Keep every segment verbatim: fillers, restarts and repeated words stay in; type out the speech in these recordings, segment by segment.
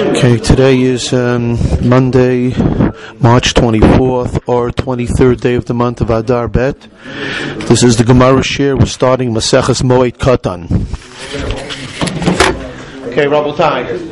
Okay, today is um, Monday, March twenty-fourth, or twenty-third day of the month of Adar Bet. This is the Gemara Shir. We're starting Maseches Moed Katan. Okay, Rabotai.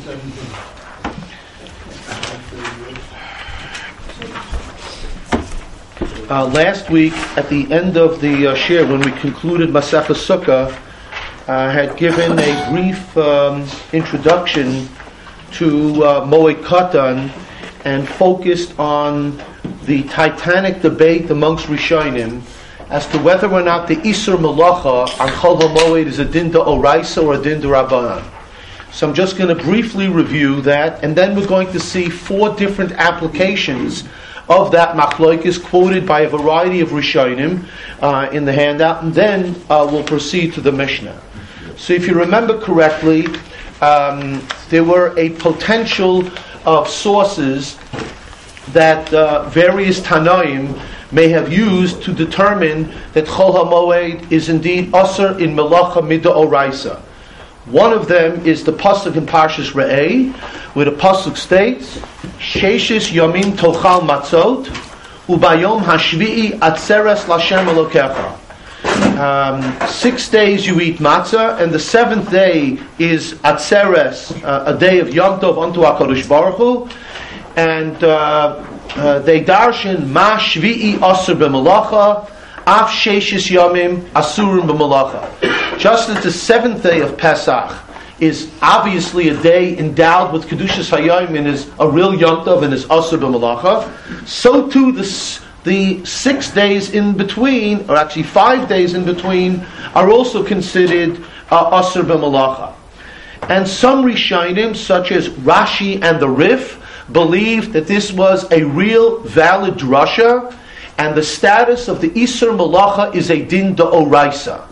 Uh, last week, at the end of the uh, Shir, when we concluded Maseches Sukkah, I uh, had given a brief um, introduction to uh, Moed Katan and focused on the titanic debate amongst Rishonim as to whether or not the Isur Malacha on Chol HaMoed is a din d'oraisa or a din d'Rabbanan. So I'm just going to briefly review that, and then we're going to see four different applications of that machlokes quoted by a variety of Rishonim uh, in the handout, and then uh, we'll proceed to the Mishnah. So if you remember correctly, um, there were a potential of sources that uh, various Tanaim may have used to determine that Chol HaMoed is indeed Asur in Melacha Mid'oraisa. One of them is the pasuk in Parshas Re'eh, where the pasuk states, Sheishis Yomim Tochal Matzot, Ubayom Hashvi'i Atzeres Lashem Elokecha. Um, six days you eat matzah, and the seventh day is Atzeres, uh, a day of Yom Tov unto HaKadosh Baruch Hu, and uh, uh, they darshan Ma Shvi'i Asur B'Melacha, Av Sheishis Yomim Asurim B'Melacha. Just as the seventh day of Pesach is obviously a day endowed with Kedushas Hayom and is a real Yom Tov and is Asur B'Melacha, so too the The six days in between, or actually five days in between, are also considered uh, Asur B'Melacha. And some Rishonim, such as Rashi and the Rif, believe that this was a real valid drasha, and the status of the Isur Melacha is a din d'oraisa.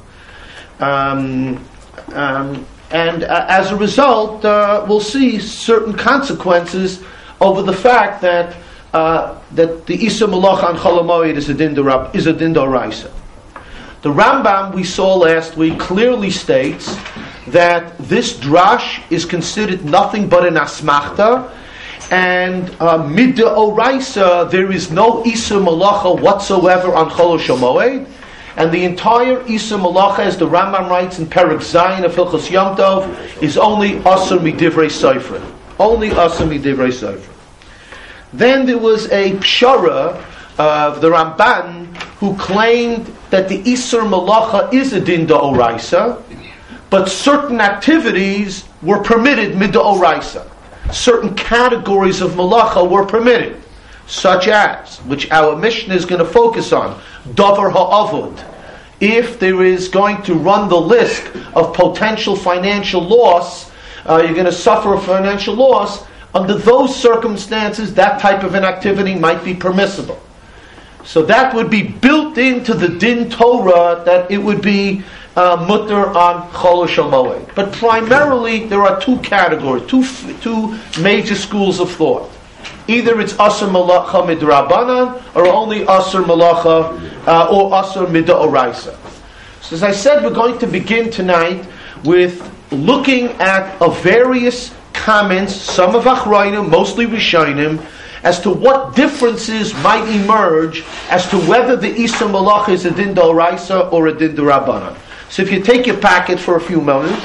Um, um, and uh, as a result, uh, we'll see certain consequences over the fact that Uh, that the Isur Melacha on Chol HaMoed is a din d'Rab, is a din d'oraisa. The Rambam we saw last week clearly states that this drash is considered nothing but an asmachta, and uh, mid d'oraisa there is no Isur Melacha whatsoever on Chol HaMoed, and the entire Isur Melacha, as the Rambam writes in Perek Zayin of Hilchos Yom Tov, is only Asur midivrei Sofrim, only Asur midivrei Sofrim. Then there was a pshara of the Ramban who claimed that the Isur Melacha is a din d'oraisa, but certain activities were permitted mid d'oraisa. Certain categories of Melacha were permitted, such as, which our Mishnah is going to focus on, Davar ha'avod. If there is going to run the risk of potential financial loss, uh, you're going to suffer a financial loss. Under those circumstances, that type of an activity might be permissible. So that would be built into the din Torah that it would be uh, mutter on Chol HaMoed. But primarily, there are two categories, two two major schools of thought. Either it's Asur Melacha Midrabanan, or only Asur Melacha uh, or Asur Mid'oraisa. So as I said, we're going to begin tonight with looking at a various comments, some of Achrayim, mostly Rishonim, as to what differences might emerge as to whether the Isur Melacha is a din d'oraisa or a din d'Rabbanan. So if you take your packet for a few moments,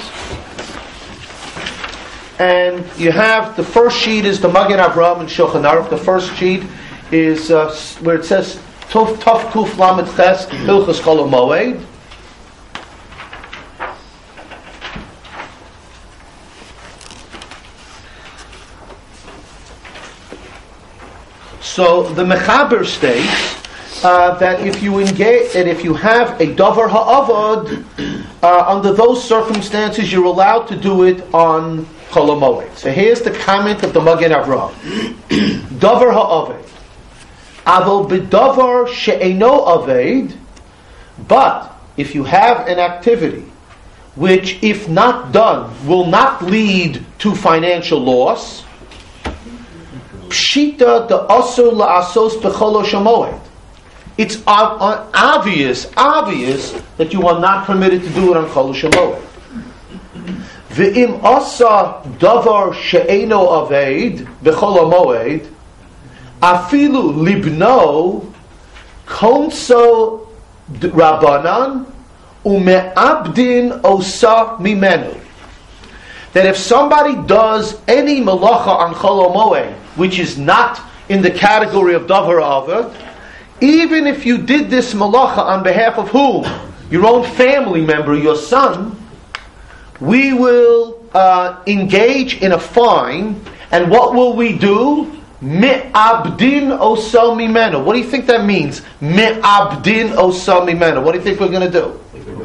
and you have the first sheet is the Magen Avraham and Shulchan Aruch. The first sheet is uh, where it says Tov Tov Kuf Lamed Ches Hilchos Chol HaMoed. So the Mechaber states uh, that if you engage, and if you have a davar ha'avod, uh, under those circumstances, you're allowed to do it on Chol HaMoed. So here's the comment of the Magen Avraham: davar ha'aved, avol b'davar she'eino aved. But if you have an activity which, if not done, will not lead to financial loss, Pshita the asur la'asos b'chol HaMoed. It's obvious, obvious that you are not permitted to do it on Chol HaMoed. V'im asa davar she'eno aved b'chol hamoed, afilu libno konso rabbanan ume'abdin osa mimenu. That if somebody does any malacha on Chol HaMoed, which is not in the category of davar aved, even if you did this malacha on behalf of whom? Your own family member, your son, we will uh, engage in a fine, and what will we do? Me'abdin osa mimenu. What do you think that means? Me'abdin osa mimenu. What do you think we're going to do?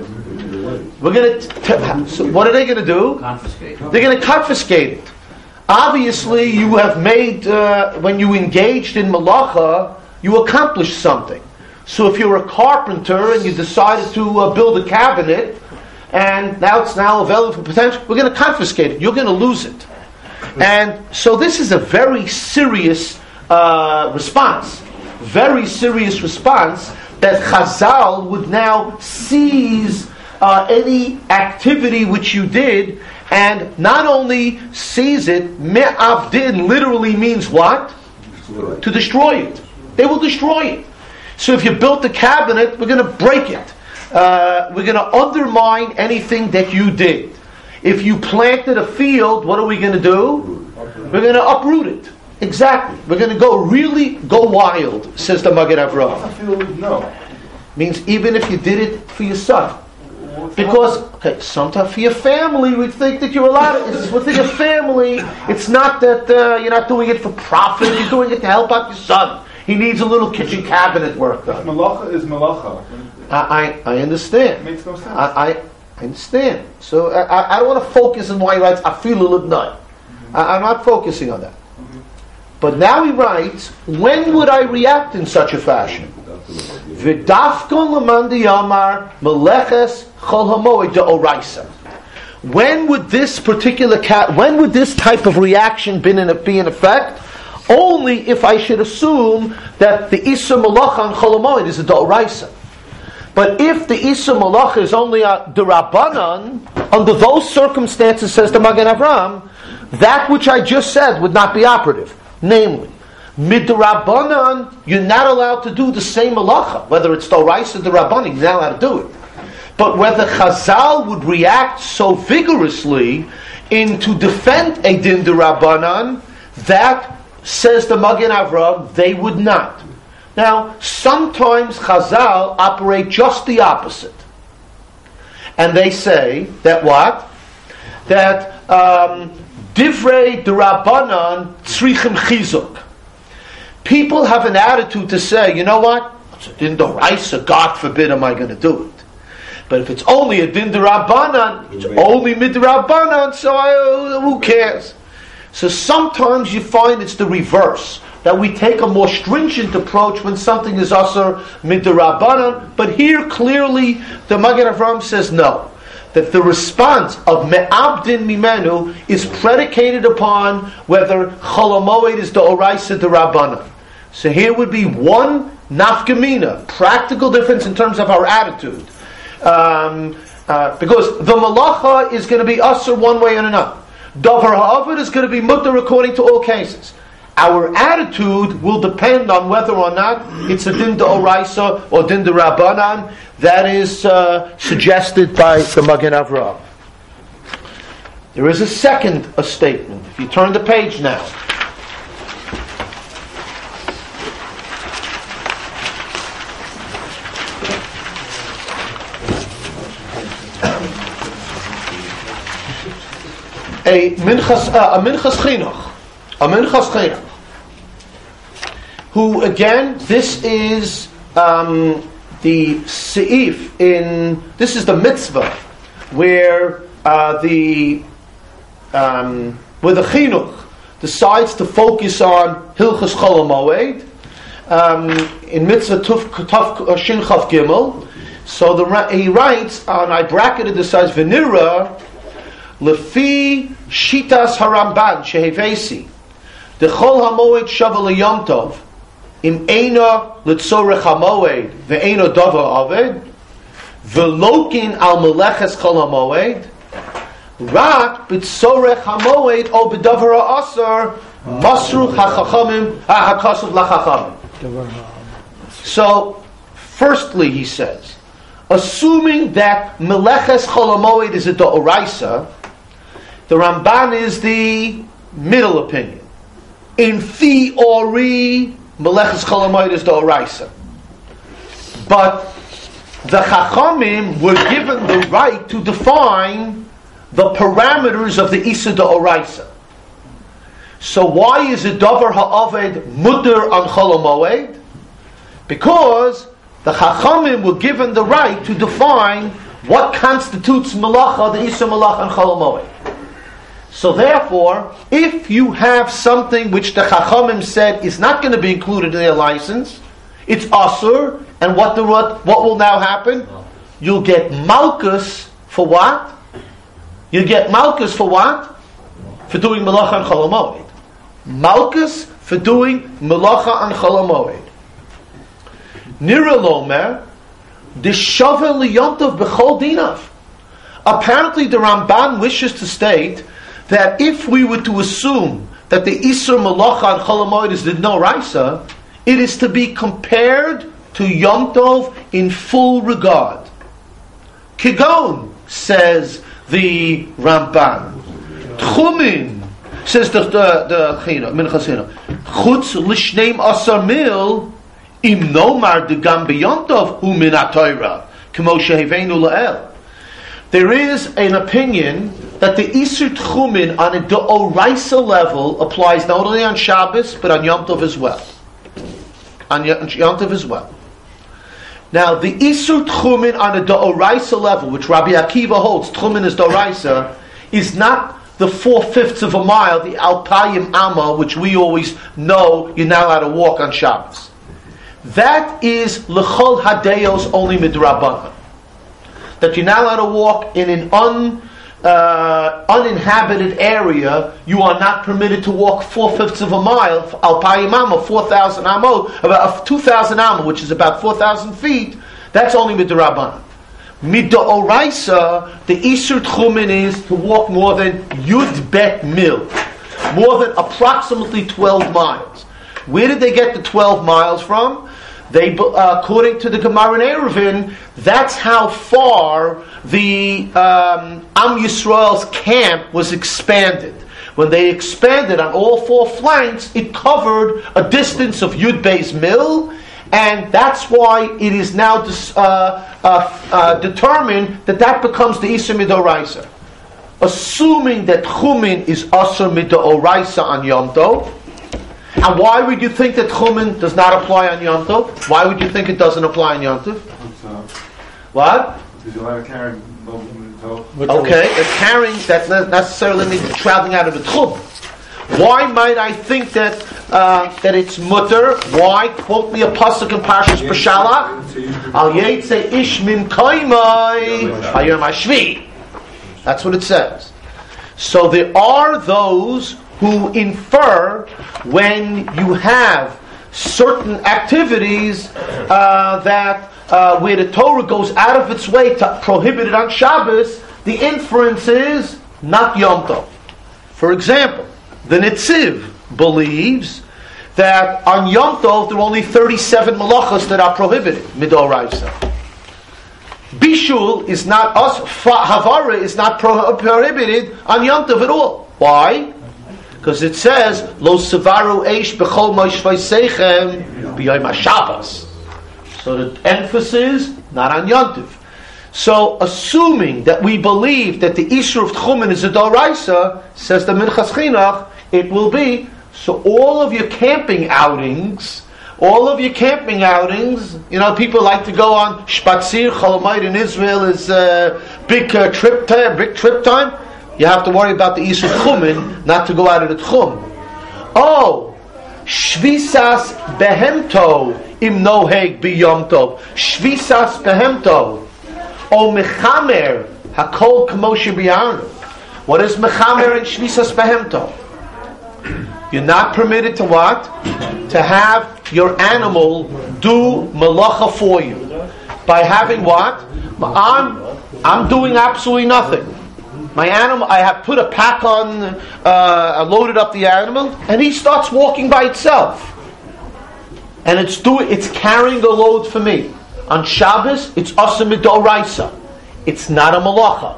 We're going to. So what are they going to do? Confiscate. They're going to confiscate it. Obviously, you have made uh, when you engaged in malacha, you accomplished something. So if you're a carpenter and you decided to uh, build a cabinet, and now it's now available for potential, we're going to confiscate it. You're going to lose it. And so this is a very serious uh, response. Very serious response that Chazal would now seize uh, any activity which you did, and not only seize it, me'avdin literally means what? To destroy it. They will destroy it. So if you built the cabinet, we're going to break it. Uh, we're going to undermine anything that you did. If you planted a field, what are we going to do? We're going to uproot it. Exactly. We're going to go really go wild, says the Magen Avraham. No. Means even if you did it for your son. Because, okay, sometimes for your family, we think that you're allowed to. It's within your family. It's not that uh, you're not doing it for profit. You're doing it to help out your son. He needs a little kitchen cabinet work done. Malacha is malacha. I, I, I understand. It makes no sense. I, I, I understand. So I, I don't want to focus on why he writes afilu libnai. I, I'm not focusing on that. But now he writes, when would I react in such a fashion? V'dafkon l'mandi yamar meleches chol hamoed de'oraisa. When would this particular cat? When would this type of reaction be in, be in effect? Only if I should assume that the Issa Malacha on Chol HaMoed is a D'oraisa. But if the Issa Malacha is only a D'Rabbanan, under those circumstances, says the Magen Avraham, that which I just said would not be operative. Namely, Mid-D'Rabbanan, you're not allowed to do the same Malacha. Whether it's D'oraisa or D'Rabbanan, you're not allowed to do it. But whether Chazal would react so vigorously in to defend a Din D'Rabbanan, that says the Magen Avraham, they would not. Now, sometimes Chazal operate just the opposite. And they say that what? That um, Divrei D'Rabbanan Tzrichim Chizuk. People have an attitude to say, you know what? It's a Din D'Oraisa, God forbid am I going to do it. But if it's only a Din D'Rabbanan, it's only Mid D'Rabbanan, so I, who cares? So sometimes you find it's the reverse, that we take a more stringent approach when something is asur midrabanan. But here clearly the Magen Avraham says no, that the response of me'abdin mimenu is predicated upon whether Chol HaMoed is the oraisa d'Rabbanan. So here would be one nafkamina, practical difference in terms of our attitude, um, uh, because the malacha is going to be asur one way and another. Davar ha'aved is going to be mutter according to all cases. Our attitude will depend on whether or not it's a din d'oraisa or din d'Rabbanan. That is uh, suggested by the Magen Avraham. There is a second a statement. If you turn the page now. A minchas, uh, a minchas chinuch, a minchas chinuch, who again, this is um, the seif in, this is the mitzvah, where uh, the um, where the chinuch decides to focus on hilchas chol hamoed um, in mitzvah tuf tuf shin chaf gimel. So the he writes, and I bracketed this as venira. Lefi shitas haramban shehevesi the chol hamoed shavel yom tov im eina letzorech hamoed ve'eina davar aved velokin al meleches chol hamoed. Rak b'tzorech hamoed o b'davar ha'asar masru ha'chachamim ha'kasuv la'chachamim. So, firstly, he says, assuming that meleches chol hamoed is a d'oraisa, the Ramban is the middle opinion. In theory, meleches chol hamoed is d'oraisa. But the Chachamim were given the right to define the parameters of the Issa d'oraisa. So why is a davar ha'aved mutter on chol hamoed? Because the Chachamim were given the right to define what constitutes malacha, the Issa malacha and chol hamoed. So therefore, if you have something which the Chachamim said is not going to be included in their license, it's asur, and what the what, what will now happen? You'll get malchus for what? You'll get malchus for what? For doing malacha and chol hamoed. Malchus for doing malacha and chol hamoed. Nira lomer, the shavel liyontav b'chol dinav. Apparently the Ramban wishes to state that if we were to assume that the Isur malacha and chol hamoed is the no raisa, it is to be compared to Yom Tov in full regard. Kigon, says the Ramban. Tchumin, says the the China, Minchas China. Chutz l'shneim asar mil im nomar de gam b'Yom Tov hu min ha'Torah k'mo sheheveinu la'el. There is an opinion that the Isur Tchumin on a d'oraisa level applies not only on Shabbos but on Yom Tov as well. On Yom Tov as well. Now, the Isur Tchumin on a d'oraisa level, which Rabbi Akiva holds, Tchumin is d'oraisa, is not the four-fifths of a mile, the Alpayim Amma, which we always know you're not allowed to walk on Shabbos. That is L'chol Hadeos only midrabanan. That you're not allowed to walk in an un... Uh, uninhabited area, you are not permitted to walk four-fifths of a mile, Alpayim Amma, four thousand Amo, about two thousand Amo, which is about four thousand feet, that's only Midrabanan. Midoraisa, the Isur Tchumin is to walk more than Yud Bet Mil, more than approximately twelve miles. Where did they get the twelve miles from? They, uh, according to the Gemara in Eruvin, that's how far the um, Am Yisrael's camp was expanded. When they expanded on all four flanks, it covered a distance of Yud Beis Mil, and that's why it is now dis, uh, uh, uh, determined that that becomes the Isur Midoraisa. Assuming that Chumin is Asur Midoraisa on Yom Tov. And why would you think that Chumin does not apply on Yom Tov? Why would you think it doesn't apply on Yom Tov? What? Because you'll have a carrying. Okay, a carrying, that not necessarily means traveling out of the Tchum. Why might I think that uh, that it's mutter? Why? Quote me a pasuk in Parshas Beshalach. Al yetze ish min kaimai hayom hashvi. That's what it says. So there are those who infer when you have certain activities uh, that uh, where the Torah goes out of its way to prohibit it on Shabbos, the inference is not Yom Tov. For example, the Netziv believes that on Yom Tov there are only thirty-seven malachas that are prohibited, midoraisa. Bishul is not, us, Havara is not pro- prohibited on Yom Tov at all. Why? Because it says, Lo sevaru eish b'chol moishvay seichem b'yom HaShabbos. So the emphasis, not on Yom Tov. So, assuming that we believe that the Isur of Tchumen is a Doraisa, says the Minchas Chinuch, it will be, so all of your camping outings, all of your camping outings, you know, people like to go on Shpatzir, Chol Hamoed in Israel is a big uh, trip time, big trip time. You have to worry about the Isur Tchumen, not to go out of the Tchum. Oh, Shvisas Behemto im Noheg B'Yom Tov. Shvisas Behemto. O Mechamer Hakol K'moshe B'Yarnu. What is Mechamer and Shvisas Behemto? You're not permitted to what? To have your animal do malacha for you. By having what? I'm, I'm doing absolutely nothing. My animal, I have put a pack on, uh, I loaded up the animal, and he starts walking by itself. And it's doing, it's carrying a load for me. On Shabbos, it's asa midoraisa. It's not a malacha.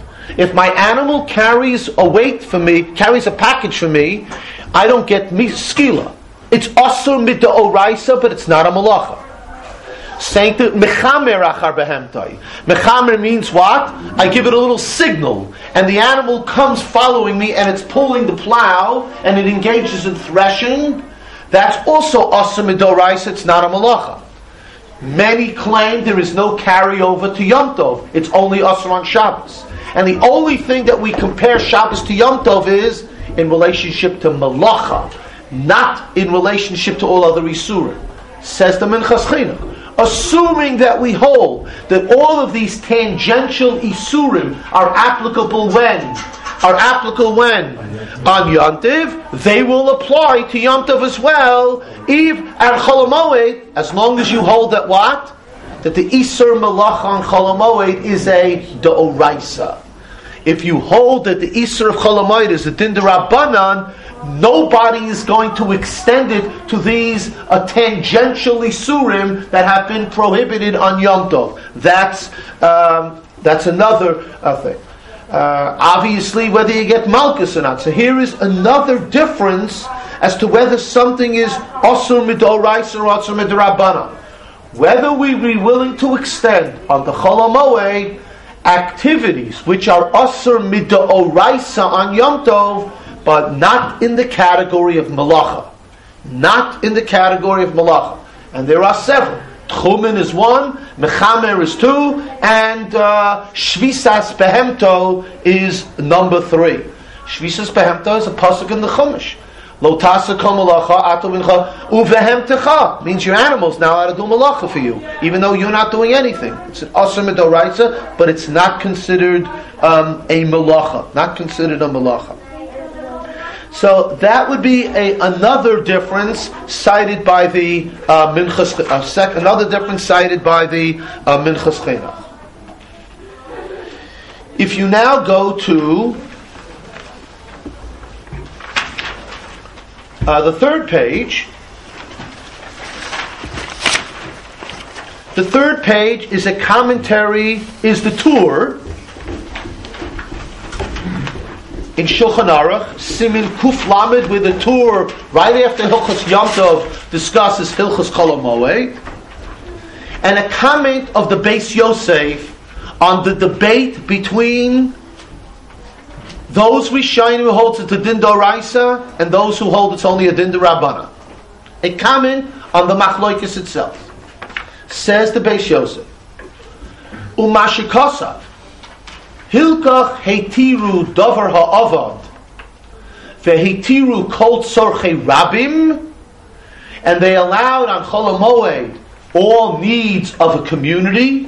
If my animal carries a weight for me, carries a package for me, I don't get me skila. It's asa midoraisa, but it's not a malacha. Saying to mechamer achar behemtai. Mechamer means what? I give it a little signal, and the animal comes following me, and it's pulling the plow, and it engages in threshing. That's also asa midoraisa. It's not a malacha. Many claim there is no carryover to Yom Tov. It's only asa on Shabbos, and the only thing that we compare Shabbos to Yom Tov is in relationship to malacha, not in relationship to all other isurim. Says the Minchas Chinuch. Assuming that we hold that all of these tangential isurim are applicable when? Are applicable when? On Yom Tov, they will apply to Yom Tov as well, Eve and Chol HaMoed, as long as you hold that what? That the Isur Malach on Chol HaMoed is a D'oraisa. If you hold that the Isur of Chol HaMoed is a Din D'Rabbanan, nobody is going to extend it to these uh, tangential isurim that have been prohibited on Yom Tov. That's um, that's another uh, thing. Uh, obviously, whether you get malchus or not. So here is another difference as to whether something is asur midoraisa or asur midrabanan. Whether we be willing to extend on the Chol HaMoed activities which are asur midoraisa on Yom Tov, but not in the category of malacha. Not in the category of malacha. And there are several. Tchumen is one, Mechamer is two, and uh, Shvisas Behemto is number three. Shvisas Behemto is a pasuk in the Chumash. Lo tasa kol malacha ato mincha uvehemtecha. Means your animals now ought to do malacha for you, even though you're not doing anything. It's an asur midoraisa, but it's not considered um, a malacha. Not considered a malacha. So that would be a, another difference cited by the uh, Minchas. Uh, sec, another difference cited by the uh, Minchas Chinuch. If you now go to uh, the third page, the third page is a commentary. Is the tour. In Shulchan Aruch, Simin Kuf Lamed, with a tour right after Hilchos Yom Tov discusses Hilchos Chol HaMoed, and a comment of the Beis Yosef on the debate between those Rishonim who hold it's a Din D'Oraisa and those who hold it's only a Din D'Rabbanan. A comment on the Machlokes itself. Says the Beis Yosef, Umashikosav, Hilkach heitiru davar ha'avad veheitiru kol tzorchei rabim, and they allowed on Chol HaMoed all needs of a community.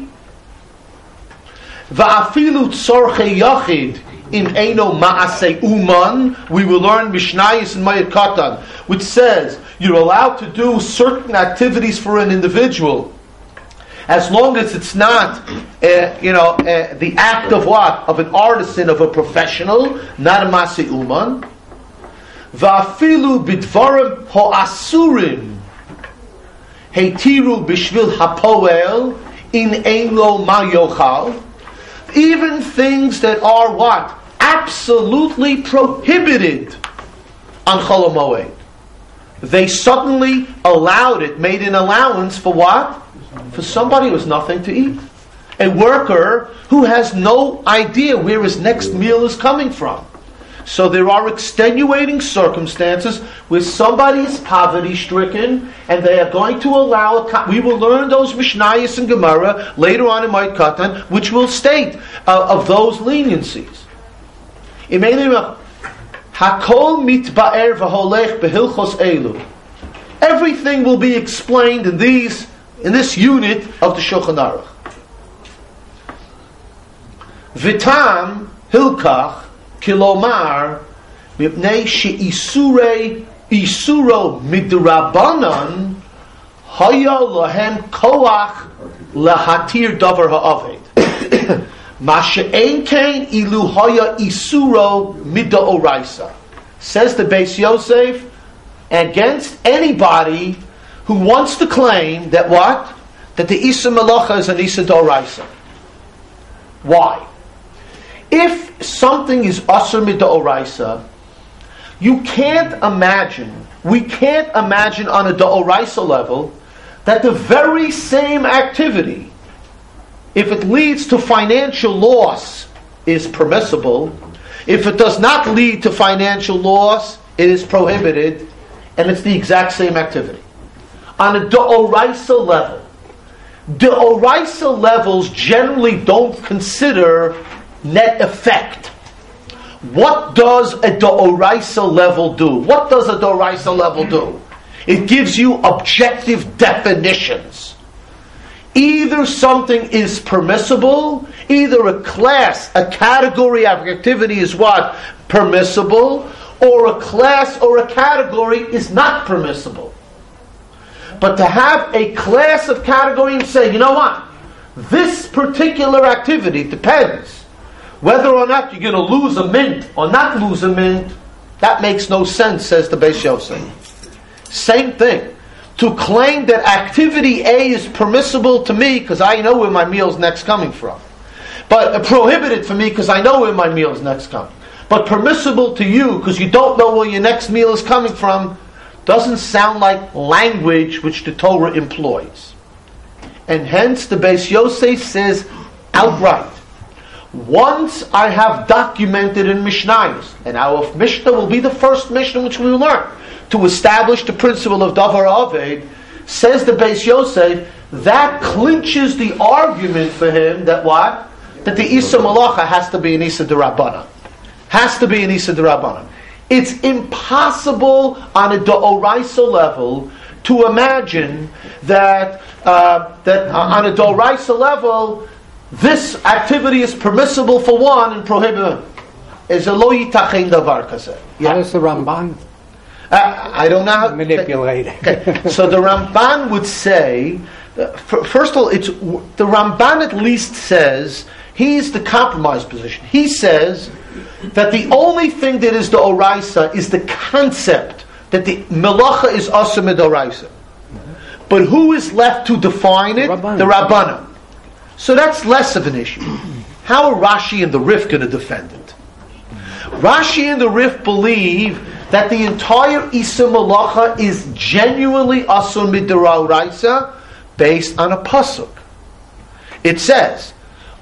Va'afilu tzorchei yachid in eino ma'asei uman. We will learn Mishnayos and Mayat Katan, which says you're allowed to do certain activities for an individual, as long as it's not, uh, you know, uh, the act of what? Of an artisan, of a professional, not a Masi Uman. Va'afilu bidvarim ho'asurim heitiru bishvil hapoel in ein lo ma yochal. Even things that are what? Absolutely prohibited on Chol HaMoed. They suddenly allowed it, made an allowance for what? For somebody who has nothing to eat. A worker who has no idea where his next meal is coming from. So there are extenuating circumstances where somebody is poverty stricken and they are going to allow a... We will learn those Mishnayos and Gemara later on in Ma'at Katan, which will state uh, of those leniencies. Hakol mitba'er v'holech behilchos elu. Everything will be explained in these in this unit of the Shulchan Aruch. Vitam hilkach kilomar mipnei she'isurei isuro midrabanan haya lahem koach lahatir davar ha'aved. Masha'ein kain ilu haya isuro mid'oraisa. Says the Beis Yosef, against anybody who wants to claim that what? That the Isa Malacha is an Isa D'oraisa. Why? If something is Asr Mid'oraisa, you can't imagine, we can't imagine on a D'oraisa level that the very same activity, if it leads to financial loss, is permissible. If it does not lead to financial loss, it is prohibited, and it's the exact same activity. On a D'oraisa level, D'oraisa levels generally don't consider net effect. What does a D'oraisa level do? What does a D'oraisa level do? It gives you objective definitions. Either something is permissible, either a class, a category of activity is what? Permissible, or a class or a category is not permissible. But to have a class of category and say, you know what? This particular activity depends whether or not you're going to lose a mint or not lose a mint. That makes no sense, says the Beis Yosef. Same thing. To claim that activity A is permissible to me because I know where my meal's next coming from, but prohibited for me because I know where my meal's next coming, but permissible to you because you don't know where your next meal is coming from, doesn't sound like language which the Torah employs. And hence the Beis Yosef says outright, once I have documented in Mishnayos, and our Mishnah will be the first Mishnah which we will learn to establish the principle of Davar Aved, says the Beis Yosef, that clinches the argument for him that what? That the Isa Malacha has to be an Isa D'Rabbanan. Has to be an Isa D'Rabbanan. It's impossible on a D'oraisa level to imagine that uh, that on a D'oraisa level this activity is permissible for one and prohibited. Is a lo yitachen davar kazeh. How does the Ramban Uh, I don't know how manipulate it? Okay. So the Ramban would say, uh, f- first of all, it's the Ramban at least says he's the compromise position. He says that the only thing that is the oraisa is the concept that the melacha is asa midoraisa. But who is left to define it? Rabbanan. The Rabbanan. So that's less of an issue. How are Rashi and the Rif going to defend it? Rashi and the Rif believe that the entire Isa Malacha is genuinely Asur Midoraisa based on a pasuk. It says,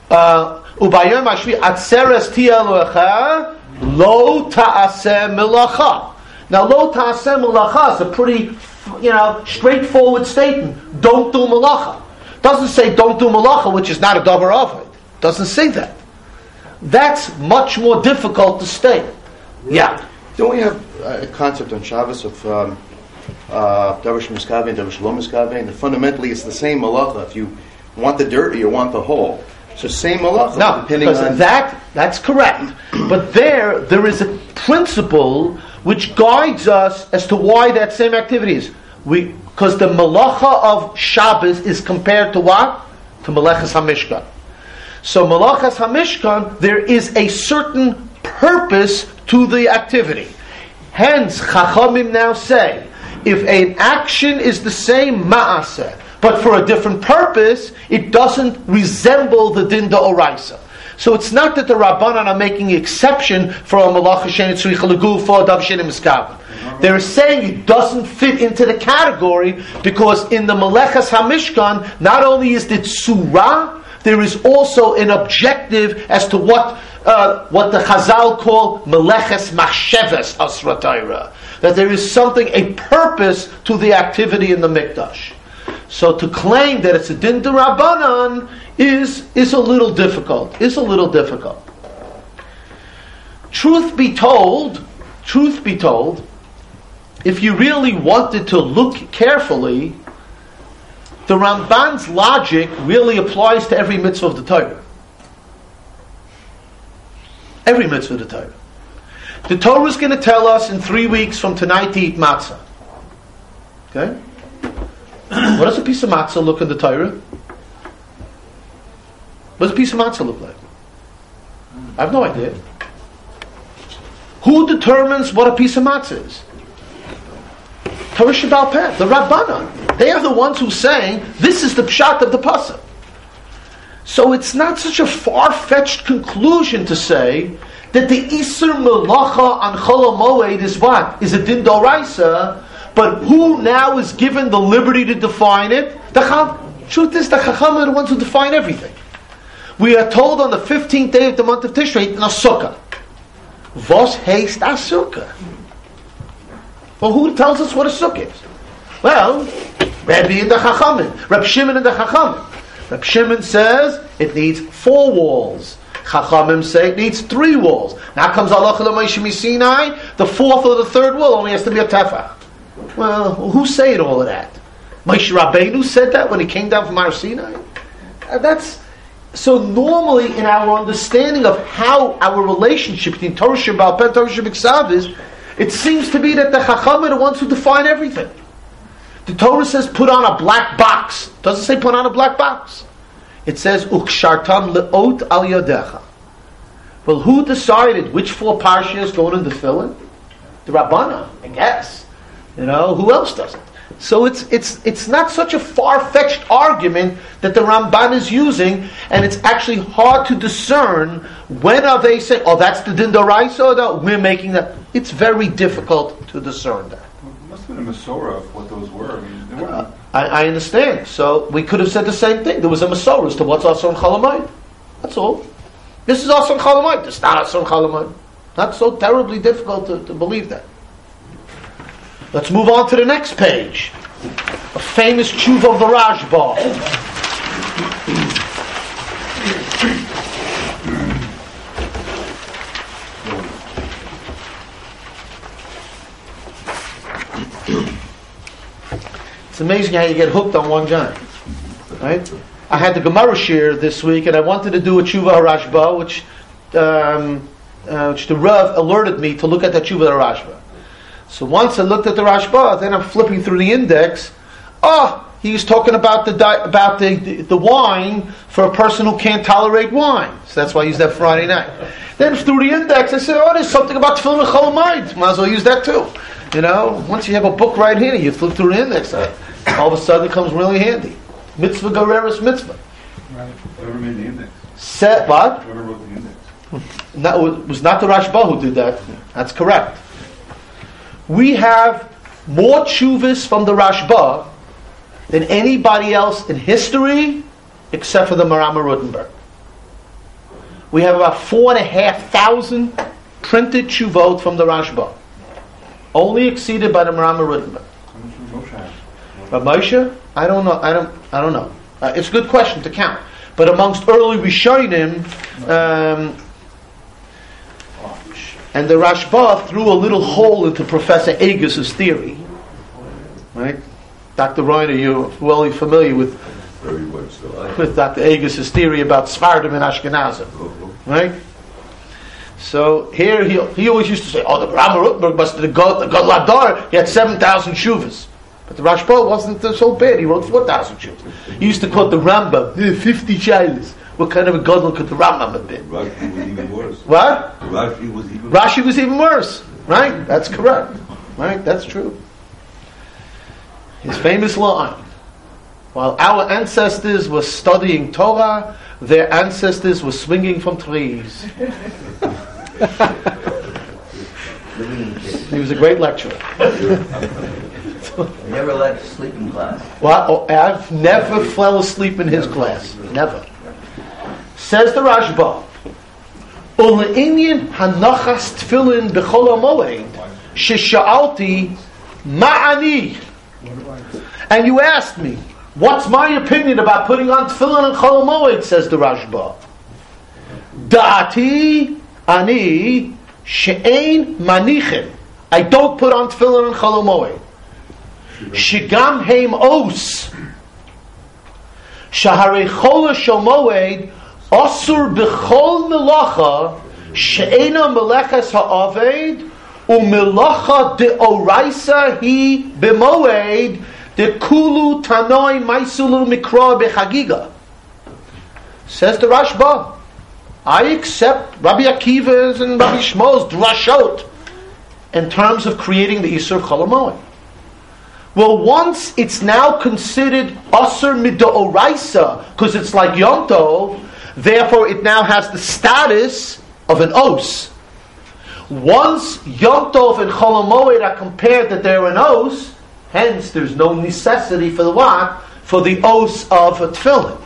Ubayom Ashvi Atzeres Ti'elocha Lo Ta'aseh Melacha. Now, Lo Ta'aseh Melacha is a pretty, you know, straightforward statement. Don't do Melacha. Doesn't say don't do Melacha, which is not a Davar Aved. Doesn't say that. That's much more difficult to state. Yeah. Don't we have a concept on Shabbos of um, uh, Davish Miskaven, Davish Lo Miskaven? And fundamentally, it's the same malacha. If you want the dirt or you want the whole, so same malacha. No, depending because on that that's correct. But there, there is a principle which guides us as to why that same activity is. We because the malacha of Shabbos is compared to what? To Melechas HaMishkan. So Melechas HaMishkan, there is a certain purpose to the activity. Hence, Chachamim now say, if an action is the same ma'aseh, but for a different purpose, it doesn't resemble the din da'oraisa. So it's not that the Rabbanan are making exception for a malacha she'ein tzricha legufa davar she'ein miskaven. They're saying it doesn't fit into the category because in the Melechas HaMishkan, not only is it surah, there is also an objective as to what uh, what the Chazal call Meleches Machsheves Asra Torah. That there is something, a purpose to the activity in the Mikdash. So to claim that it's a din d'Rabbanan is is a little difficult. Is a little difficult. Truth be told, truth be told, if you really wanted to look carefully, the Ramban's logic really applies to every mitzvah of the Torah. Every mitzvah of the Torah. The Torah is going to tell us in three weeks from tonight to eat matzah. Okay? What does a piece of matzah look in the Torah? What does a piece of matzah look like? I have no idea. Who determines what a piece of matzah is? Torah Sheba'al Peh, the Rabbanan. They are the ones who saying this is the pshat of the pasuk. So it's not such a far-fetched conclusion to say that the Isur Melacha on Chol HaMoed is what? Is a din d'oraisa, but who now is given the liberty to define it? The Chacham. Truth is, the Chacham are the ones who define everything. We are told on the fifteenth day of the month of Tishrei, in a sukkah. Vos heist a sukkah? Well, who tells us what a sukkah is? Well, Rabbi and the Chachamim, Reb Shimon and the Chachamim. Reb Shimon says it needs four walls. Chachamim say it needs three walls. Now comes Halacha L'Moshe Sinai, the fourth or the third wall only has to be a tefach. Well, who said all of that? Moshe Rabbeinu said that when he came down from Har Sinai? Uh, that's so normally in our understanding of how our relationship between Torah Sheba'al Peh and Torah Shebiksav is, it seems to be that the Chacham are the ones who define everything. The Torah says put on a black box. It doesn't say put on a black box. It says ukshartam leot al yadecha. Well, who decided which four parshas go in the tefillin? The Rabbana, I guess. You know, who else does it? So it's it's it's not such a far-fetched argument that the Ramban is using, and it's actually hard to discern when are they saying, oh, that's the din d'oraisa, or no, we're making that. It's very difficult to discern that. Well, it must have been a Masorah of what those were. I mean, they weren't. Uh, I, I understand. So we could have said the same thing. There was a Masorah as to what's Asur and Chol HaMoed. That's all. This is Asur and Chol HaMoed. It's not Asur and Chol HaMoed. Not so terribly difficult to, to believe that. Let's move on to the next page. A famous tshuva of the Rashba. It's amazing how you get hooked on one guy, right? I had the Gemara shir this week, and I wanted to do a tshuva Rashba, which, um, uh, which the Rav alerted me to look at that tshuva Rashba. So once I looked at the Rashba, then I'm flipping through the index. Oh, he's talking about the di- about the, the the wine for a person who can't tolerate wine. So that's why I used that Friday night. Then through the index, I said, oh, there's something about tefillin and chol hamoed. Might as well use that too. You know, once you have a book right here, you flip through the index. Uh, all of a sudden, it comes really handy. Mitzvah Gereris Mitzvah. Right. Whoever made the index. Set what? Whoever wrote the index. That was not the Rashba who did that. That's correct. We have more tshuvas from the Rashba than anybody else in history, except for the Marama Rutenberg. We have about four and a half thousand printed tshuvot from the Rashba, only exceeded by the Marama Rutenberg. How much did Moshe have? But Moshe, I don't know. I don't. I don't know. Uh, it's a good question to count. But amongst early Rishonim, um, and the Rashba threw a little hole into Professor Agus' theory. Right? Doctor Reiner, you're well familiar with, Very much so. I with Doctor Agus' theory about Sfardim and Ashkenazim. Right? So here he, he always used to say, oh, the Rama Rutenberg must have the God, the God Ladar, he had seven thousand shuvas. But the Rashba wasn't so bad, he wrote four thousand shuvas. He used to quote the Rambam, eh, fifty shilas. What kind of a godel could the Rambam have been? Rashi was even worse. What? Rashi was even Rashi was even worse. Right? That's correct. Right? That's true. His famous line, while our ancestors were studying Torah, their ancestors were swinging from trees. He was a great lecturer. I never let sleep in class. Well, oh, I've never fell asleep in his class. Never. Says the Rashba, Ule'inyan hanachas tefillin b'chol hamoed shesha'alti ma'ani. And you asked me, what's my opinion about putting on tefillin and chol hamoed? Says the Rashba. Da'ati ani she'ein manichin. I don't put on tefillin and chol hamoed. Shigam heim os shaharei chol hamoed asur b'chol melacha she'ena melechas ha'aved u'melacha de'oraisa hi b'moed de'kulu tanoi maisulu mikra b'chagiga. Says the Rashba, I accept Rabbi Akiva's and Rabbi Shmuel's drashot in terms of creating the Isur Chol Hamoed. Well, once it's now considered Asur Mid'oraisa, because it's like Yom Tov, therefore it now has the status of an Os. Once Yom Tov and Chol Hamoed are compared that they're an Os, hence there's no necessity for the what? For the Os of a Tefillin.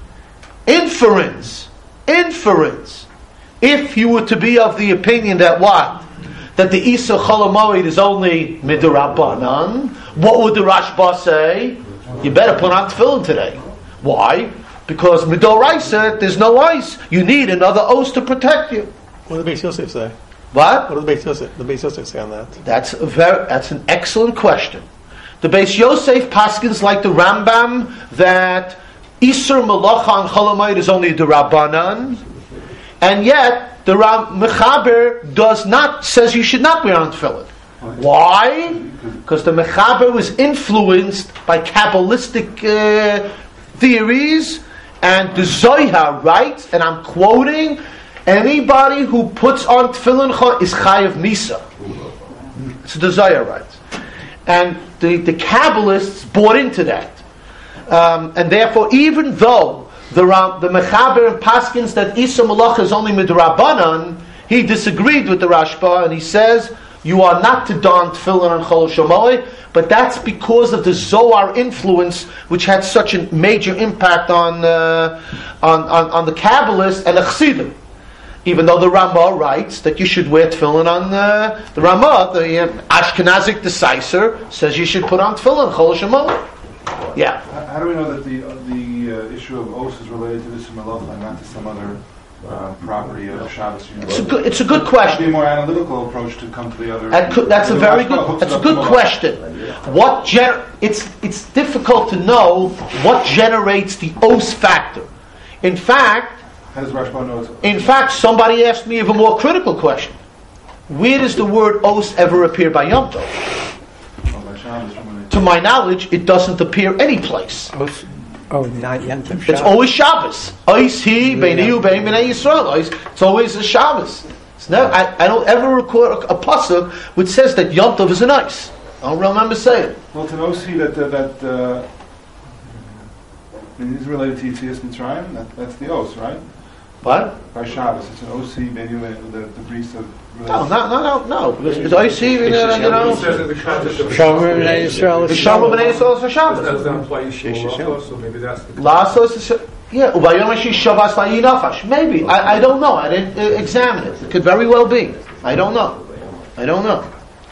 Inference. Inference. If you were to be of the opinion that what? That the Isur Chol Hamoed is only Midrabanan, what would the Rashba say? You better put on Tefillin today. Why? Because Midoraisa, there's no ice. You need another Os to protect you. What did the Beis Yosef say? What? What did the Beis Yosef, the Beis Yosef say on that? That's a very, that's an excellent question. The Beis Yosef paskins like the Rambam that Isur Malacha and Chol Hamoed is only the Rabbanan, and yet the Ram Mechaber does not says you should not wear on tefillin. Why? Because the Mechaber was influenced by Kabbalistic uh, theories, and the Zohar writes, and I'm quoting, anybody who puts on tefillin is chayav misa. So the Zohar writes. And the, the Kabbalists bought into that. Um, and therefore, even though the Ram, the Mechaber and Paskins that Isur Malacha is only midrabanan, he disagreed with the Rashba, and he says you are not to don tefillin on Chol Hamoed, but that's because of the Zohar influence, which had such a major impact on uh, on, on on the Kabbalists and the Chassidim. Even though the Ramah writes that you should wear tefillin on uh, the Ramah, the uh, Ashkenazic decisor says you should put on tefillin on Chol Hamoed. Yeah. How how do we know that the the uh, issue of Os is related to this Malacha and not to some other uh, property of Shabbos? You know? It's a good. It's a good That'd question. be a more analytical approach to come to the other. That could, that's a the very Rashba good. hooks That's it a up to good Malacha. question. What gen- It's it's difficult to know what generates the os factor. In fact, How does Rashba know it's in fact, somebody asked me even more critical question: where does the word os ever appear by Yom Tov? oh, by Shabbos from when To my knowledge, it doesn't appear any place. Os- Oh, not Yom Tov It's Shabbos. always Shabbos. Ois he beinu bein b'nei Yisrael. Ois. It's always a Shabbos. It's never, I, I don't ever record a, a pasuk which says that Yom Tov is an ice. I don't remember saying. Well, to know see that uh, that uh, I mean, it's related to Yitzias Mitzrayim. That, that's the Os, right? What? By Shabbos, it's an O C menu, the the priest of. No, no, no, no, no. Because it's ois he, you know. Shomer B'nai Yisrael The is Shabbat Shomer. B'nai Yisrael is for Shabbos. Does that apply to Shemot, so maybe that's the Lasos is yeah. Ubayom Hashi Shabbos Vayinafash. Maybe I, I don't know. I didn't uh, examine it. It could very well be. I don't know. I don't know.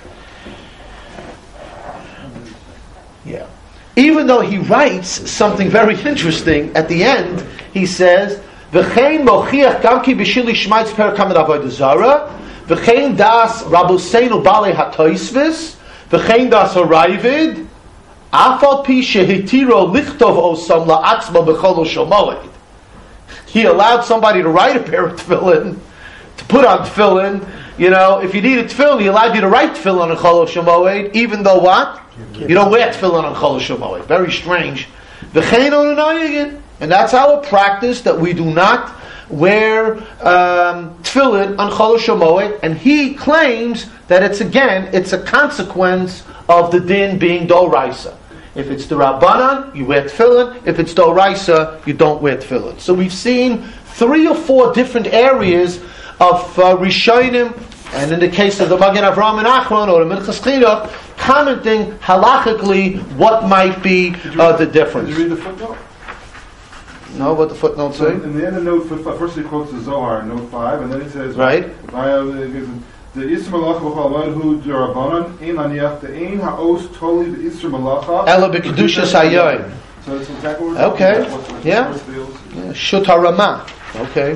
Yeah. Even though he writes something very interesting at the end, he says, "V'chein mochiach gamki b'shil ishmaitz perak hamid avodah zara, v'chein das Rabbeinu balei hatoisvis, v'chein das haravid, afal pi shehitiro lichtov osam la'atzma b'chol shomoed." He allowed somebody to write a pair of tefillin, to put on tefillin. You know, if you needed tefillin, he allowed you to write tefillin on Chol Shemoed, even though what? You don't wear tefillin on Chol Shemoed. Very strange. V'chein on an and that's our practice, that we do not wear um, tefillin on Chol Shemoed, and he claims that it's again, it's a consequence of the din being Doraisa. If it's the Rabbanan, you wear tefillin. If it's Doraisa, you don't wear tefillin. So we've seen three or four different areas of uh, Rishonim, and in the case of the Magen Avraham and Achron or the Minchas Chinuch, commenting halachically what might be uh, the difference. Did you read the footnote? No, what the footnote So say? in the end of note, f- first he quotes the Zohar, note five, and then he says, Right. Via the Isur Malacha b'chol hamoed hu d'Rabbanan ein aniach de'ein ha'os toli b'Isur Malacha Ela b'kedushas hayoyim. So that's exactly what we're talking Okay. about. What's- what's- Yeah. what's the Os? Yeah, Shut harama. Okay.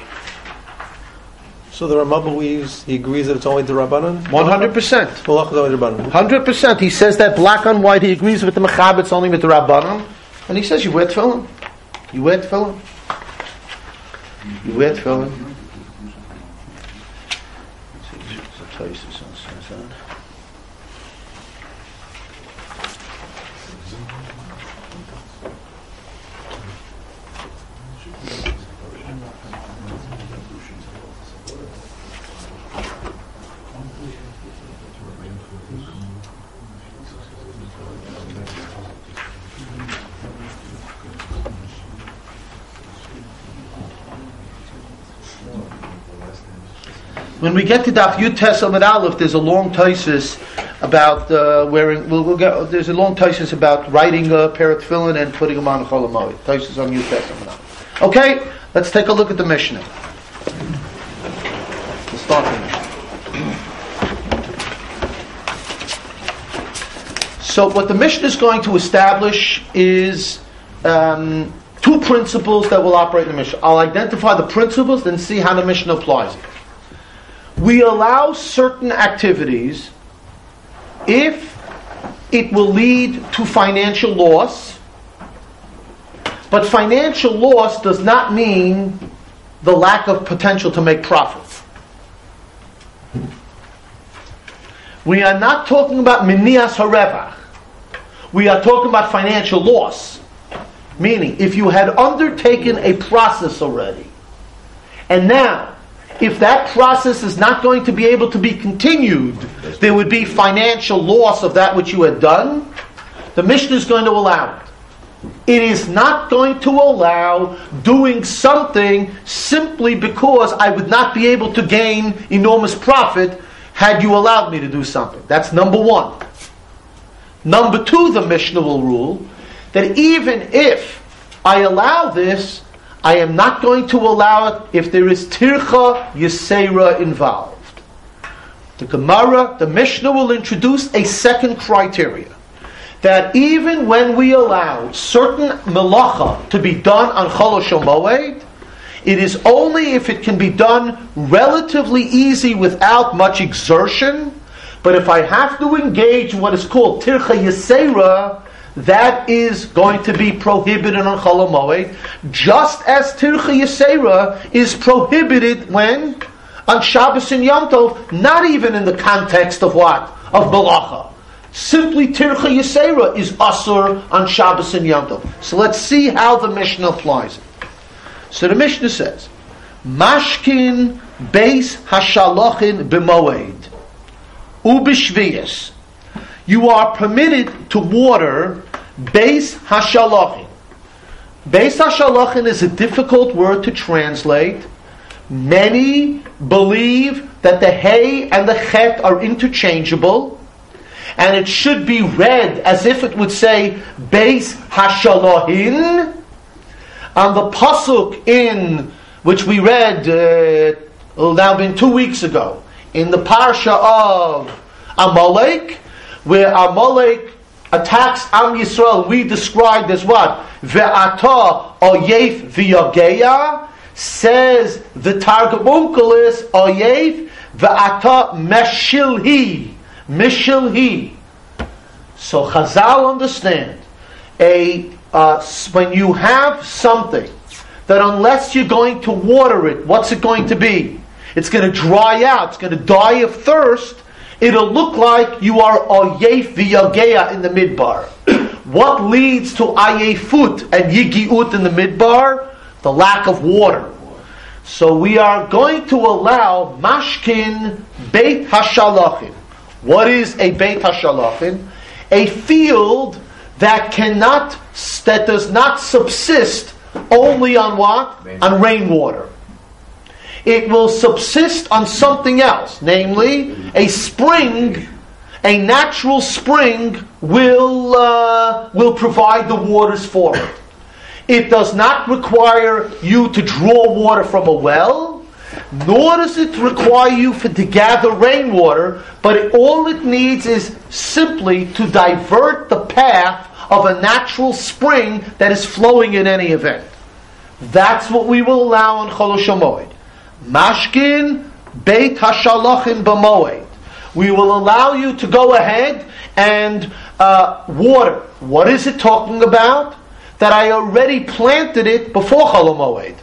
So the Ramah believes, he agrees that it's only the Rabbanan? One hundred percent. Malacha is only the Rabbanan. Hundred percent. He says that black on white. He agrees with the Mechab. It's only with the Rabbanim, and he says you wear tefillin. You wear tefillin. You wear tefillin. When we get to Daf Yud Tes Amud Aleph, there's a long taisus about uh, wearing. We'll, we'll get, there's a long taisus about writing a pair of tefillin and putting them on Chol Hamoed. Taisus on Yud Tes Amud Aleph. Okay, let's take a look at the Mishnah. Let's start the Mishnah. So, what the Mishnah is going to establish is um, two principles that will operate in the Mishnah. I'll identify the principles, then see how the Mishnah applies it. We allow certain activities if it will lead to financial loss, but financial loss does not mean the lack of potential to make profits. We are not talking about minias harevach. We are talking about financial loss. Meaning, if you had undertaken a process already, and now, if that process is not going to be able to be continued, there would be financial loss of that which you had done, the Mishnah is going to allow it. It is not going to allow doing something simply because I would not be able to gain enormous profit had you allowed me to do something. That's number one. Number two, the Mishnah will rule that even if I allow this, I am not going to allow it if there is tircha yisera involved. The Gemara, the Mishnah will introduce a second criteria. That even when we allow certain melacha to be done on Chol Moed, it is only if it can be done relatively easy without much exertion. But if I have to engage in what is called tircha yisera, that is going to be prohibited on Chol Moed, just as tircha yisera is prohibited when on Shabbos and Yom Tov, not even in the context of what? Of melacha. Simply tircha yisera is asur on Shabbos and Yom Tov. So let's see how the Mishnah applies it. So the Mishnah says, Mashkin beis hashalochin b'moed ubishviyas. You are permitted to water beis hashalochin. Beis hashalochin is a difficult word to translate. Many believe that the hey and the chet are interchangeable, and it should be read as if it would say beis hashalohin. On the pasuk in which we read, uh, well, now been two weeks ago, in the parsha of Amalek, where Amalek attacks Am Yisrael, we described as what? Ve'ata oyef v'yageya, says the Targum Onkelos, oyef ve'ata meshilhi, meshilhi. So Chazal understand, a uh, when you have something that unless you're going to water it, what's it going to be? It's going to dry out, it's going to die of thirst. It'll look like you are oyef v'yageya in the midbar. What leads to ayefut and yigiut in the midbar? The lack of water. So we are going to allow mashkin beit hashalachin. What is a beit hashalachin? A field that cannot, that does not subsist only on what? On rainwater. It will subsist on something else, namely a spring, a natural spring will uh, will provide the waters for it. It does not require you to draw water from a well, nor does it require you for, to gather rainwater, but it, all it needs is simply to divert the path of a natural spring that is flowing in any event. That's what we will allow on Chol Moed. Mashkin beit hashalochin b'moed. We will allow you to go ahead and uh, water. What is it talking about? That I already planted it before Chol Moed.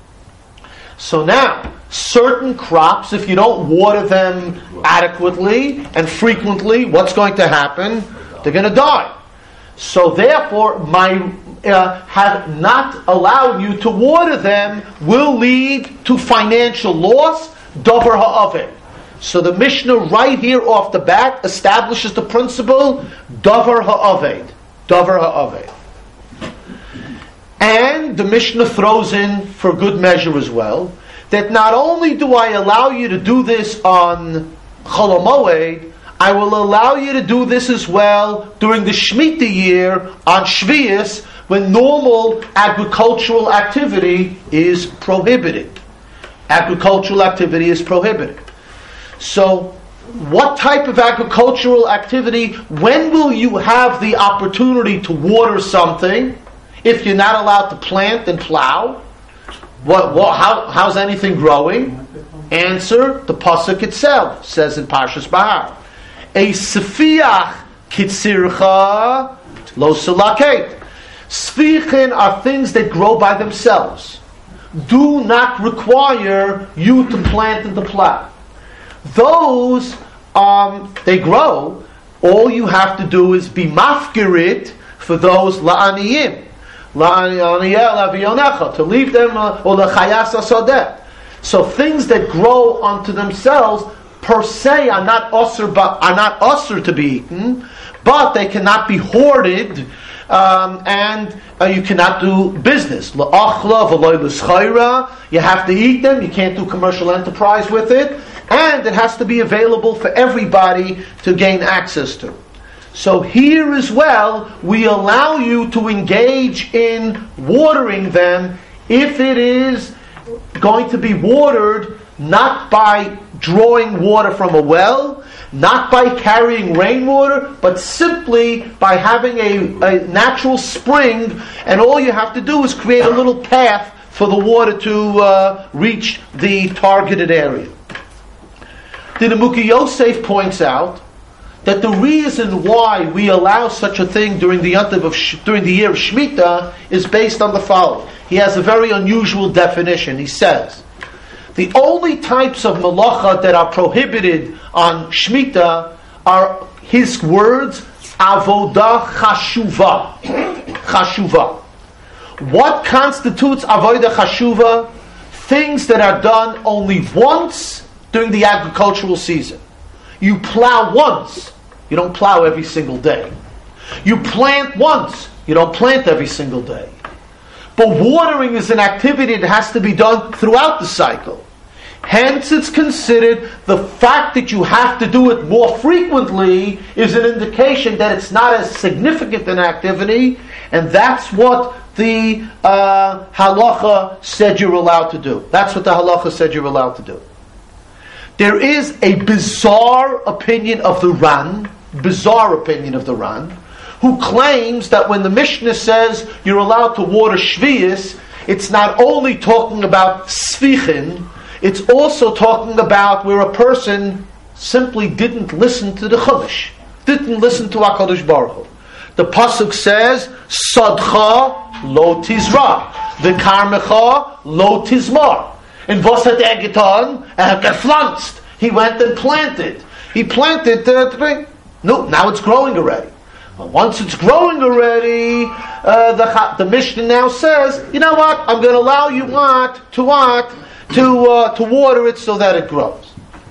So now, certain crops, if you don't water them adequately and frequently, what's going to happen? They're going to die. So therefore, my uh, have not allowed you to water them will lead to financial loss, davar ha'aved. So the Mishnah right here off the bat establishes the principle, davar ha'aved. Davar ha'aved. And the Mishnah throws in, for good measure as well, that not only do I allow you to do this on Chol HaMoed, I will allow you to do this as well during the Shemitah year on Shvius, when normal agricultural activity is prohibited. Agricultural activity is prohibited. So, what type of agricultural activity, when will you have the opportunity to water something if you're not allowed to plant and plow? What, what, how, how's anything growing? Answer, the pasuk itself says in Parshas Bahar, a sefiach kitzircha lo selaket. Sfichin are things that grow by themselves. Do not require you to plant and to plow. Those, um, they grow. All you have to do is be mafkirit for those la'aniyim. To leave them, uh, or l'chayas asodeh. So things that grow onto themselves per se are not usher, but are not usher to be eaten, but they cannot be hoarded, um, and uh, you cannot do business. La'achla v'loy l'schayra. You have to eat them. You can't do commercial enterprise with it, and it has to be available for everybody to gain access to. So here as well, we allow you to engage in watering them if it is going to be watered not by drawing water from a well, not by carrying rainwater, but simply by having a, a natural spring, and all you have to do is create a little path for the water to uh, reach the targeted area. The Nemuki Yosef points out that the reason why we allow such a thing during the Yontiv of during the year of Shemitah is based on the following. He has a very unusual definition. He says, the only types of malacha that are prohibited on Shemitah are his words, avodah chashuva. Chashuva. What constitutes avodah chashuva? Things that are done only once during the agricultural season. You plow once. You don't plow every single day. You plant once. You don't plant every single day. But watering is an activity that has to be done throughout the cycle. Hence, it's considered the fact that you have to do it more frequently is an indication that it's not as significant an activity, and that's what the uh, halacha said you're allowed to do. That's what the halacha said you're allowed to do. There is a bizarre opinion of the Ran, bizarre opinion of the Ran, who claims that when the Mishnah says you're allowed to water Shvius, it's not only talking about Sfichin, it's also talking about where a person simply didn't listen to the Chumash, didn't listen to HaKadosh Baruch Hu. The Pasuk says, Sadcha lo tizra, v'karmecha lo tizmar. And was hat er getan? Er hat gepflanzt. He went and planted. He planted uh, to bring. No, now it's growing already. But once it's growing already, uh, the the Mishnah now says, you know what? I'm going to allow you what to what to uh, to water it so that it grows.